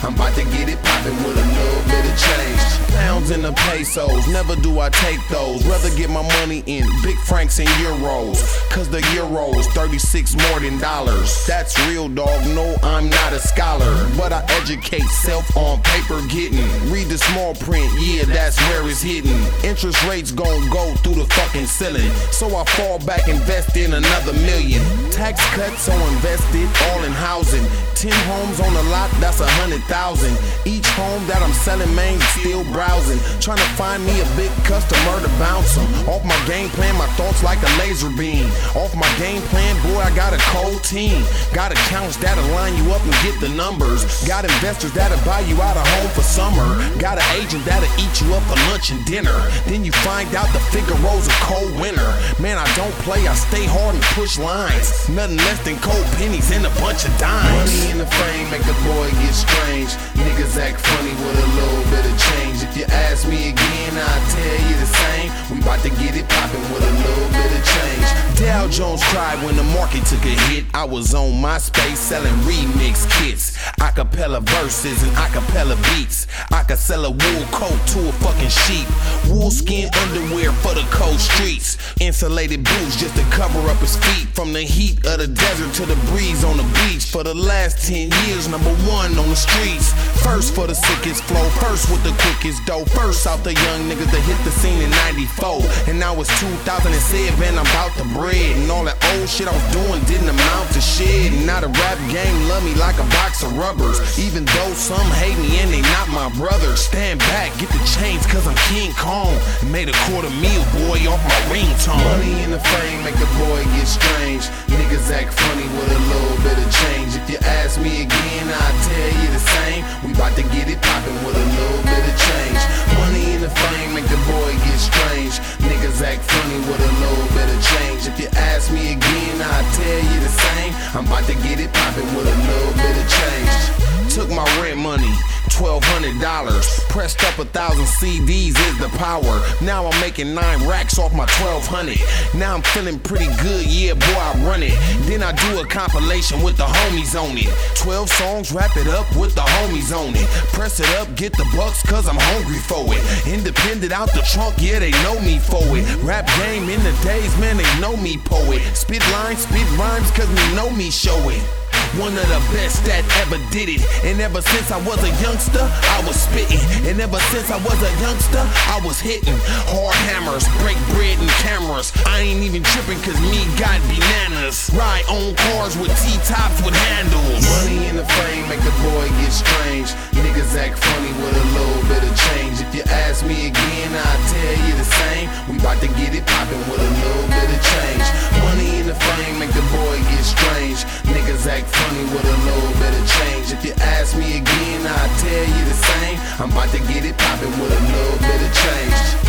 I'm about to get it poppin' with a little bit of change. Pounds in the pesos, never do I take those. Rather get my money in big francs and euros, cause the euros 36 more than dollars. That's real, dog, no, I'm not a scholar, but I educate self on paper getting. Read the small print, yeah, that's where it's hidden. Interest rates gon' go through the fucking ceiling, so I fall back, invest in another million. Tax cuts, so invested all in housing. 10 homes on the lot, that's 100,000. Each home that I'm selling, man, still browsing, trying to find me a big customer to bounce them. Off my game plan, my thoughts like a laser beam. Off my game plan, boy, I got a cold team. Got accounts that'll line you up and get the numbers. Got investors that'll buy you out a home for summer. Got an agent that'll eat you up for lunch and dinner. Then you find out the Figaro's a cold winter. Man, I don't play, I stay hard and push lines. Nothing less than cold pennies and a bunch of dimes. Money in the fame make the boy get strange. Niggas act funny with a little bit of change. If you ask me again, I'll tell you the same. We bout to get it poppin' with a little bit of change. Dow Jones cried when the market took a hit. I was on MySpace selling remix kits, acapella verses and acapella beats. I could sell a wool coat to a fucking sheep, wool skin underwear for the cold streets, insulated boots just to cover up his feet from the heat of the desert to the breeze on the beach. For the last 10 years, #1 on the streets. First for the sickest flow, first with the quickest dough, first out the young niggas that hit the scene in 94. And now it's 2007, I'm about to bread. And all that old shit I was doing didn't amount to shit. And now the rap game love me like a box of rubbers, even though some hate me and they not my brothers. Stand back, get the chains cause I'm King Kong. Made a $250,000, boy, off my ringtone. Money and the fame make the boy get strange. Niggas act funny with a little bit of change. If you ask me again, I'll tell you the same. We bout to get it poppin' with a little bit of change. Money and the fame make the boy get strange. Niggas act funny with a little bit of change. If you ask me again, I'll tell you the same. I'm about to get it poppin' with a little bit of change. Took my rent money, $1,200. Pressed up 1,000 CDs is the power. Now I'm making 9 racks off my 1,200. Now I'm feeling pretty good, yeah, boy, I run it. Then I do a compilation with the homies on it. 12 songs, wrap it up with the homies on it. Press it up, get the bucks, cause I'm hungry for it. Independent out the trunk, yeah, they know me for it. Rap game in the days, man, they know me poet. Spit lines, spit rhymes, cause me know me show it. One of the best that ever did it. And ever since I was a youngster, I was spitting. And ever since I was a youngster, I was hitting hard hammers, break bread and cameras. I ain't even tripping cause me got bananas. Ride on cars with T-tops with handles. Money and the fame make the boy get strange. Niggas act funny with a little bit of change. If you ask me again, I'll tell you the same. We bout to get it poppin' with a little bit of change. Money and the fame make the boy get strange. Niggas act funny with a little bit of change. If you ask me again, I'll tell you the same. I'm about to get it poppin' with a little bit of change.